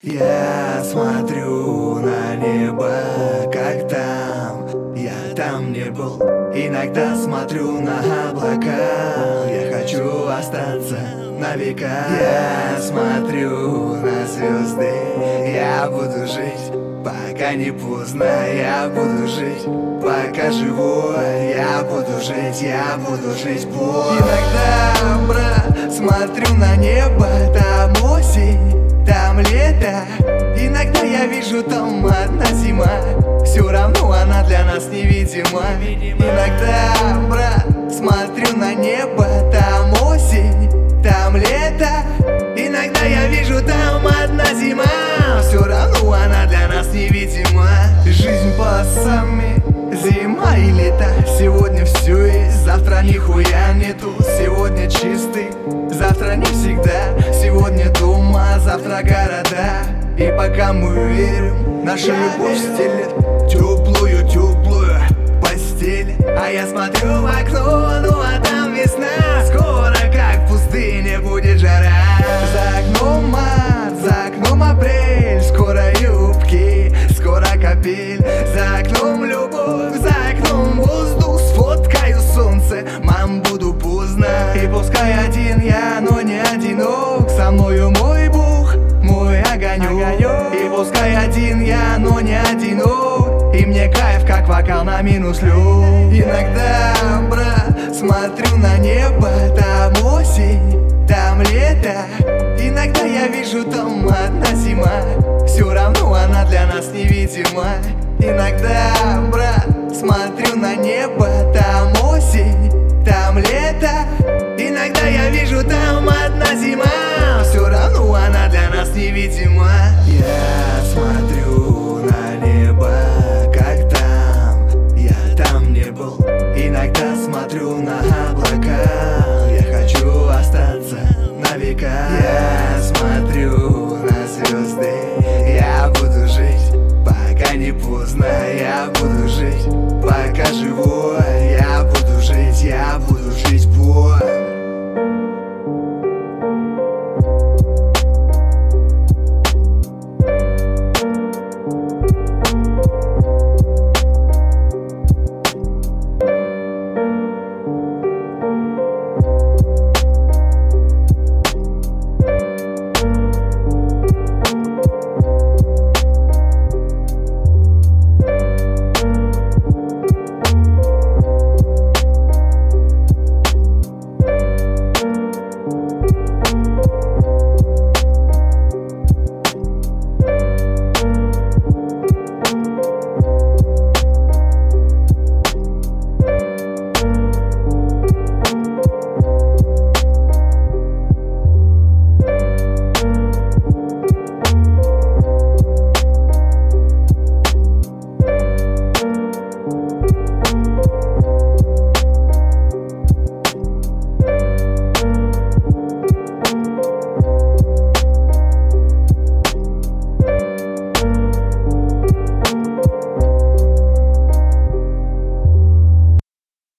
Я смотрю на небо, как там, я там не был. Иногда смотрю на облака, я хочу остаться на века. Я смотрю на звезды, я буду жить, пока не поздно. Я буду жить, пока живой. Я буду жить, бой. Иногда, брат, смотрю на небо, там осень, там лето. Иногда я вижу там одна зима, все равно она для нас невидима. Иногда, брат, смотрю на небо, там осень, там лето. Иногда я вижу там одна зима, все равно она для нас невидима. Жизнь пассами, зима и лето. Сегодня все есть, завтра нихуя нету. Сегодня чистый, завтра не всегда. Сегодня дома, завтра города. И пока мы верим, наша любовь стелет теплую постель. А я смотрю в окно, ну а там весна. Скоро, как в пустыне, будет жара. За окном март, за окном апрель. Скоро юбки, скоро капель. За окном любовь, за окном воздух. Сфоткаю солнце, мам, буду поздно. И пускай один я, но не одинок. Со мною мой Бог, мой огонек. И пускай один я, но не одинок. И мне кайф, как вокал на минус лёд. Иногда, брат, смотрю на небо, там осень, там лето. Иногда я вижу там одна зима, все равно она для нас невидима. Иногда, брат, смотрю на небо, там осень, там лето. Иногда я вижу там одна зима, все равно она для нас невидима. Я смотрю на небо, как там, я там не был. Иногда смотрю на